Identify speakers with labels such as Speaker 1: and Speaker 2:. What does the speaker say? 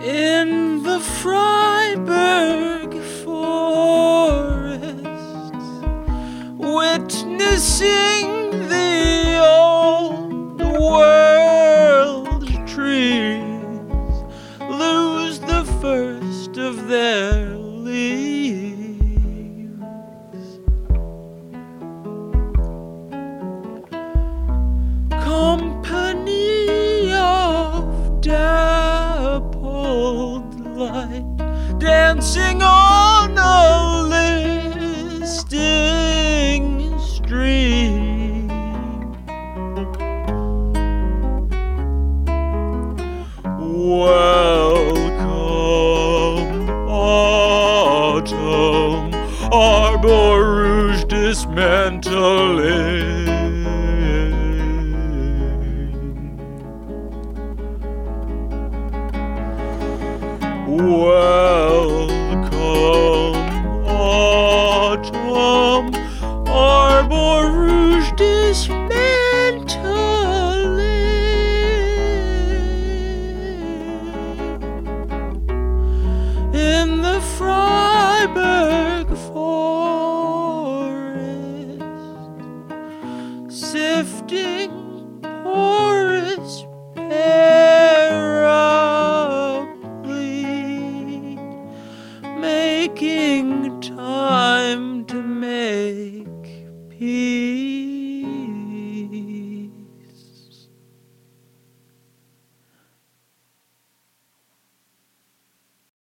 Speaker 1: in the Freiburg forests, witnessing the old world trees lose the first of their leaves. Company of dappled light dancing on a listing stream. Welcome, autumn, Arbor Rouge dismantling. Welcome, autumn, Arbor Rouge dismantling in the Freiburg forest, sifting porous making time to make peace.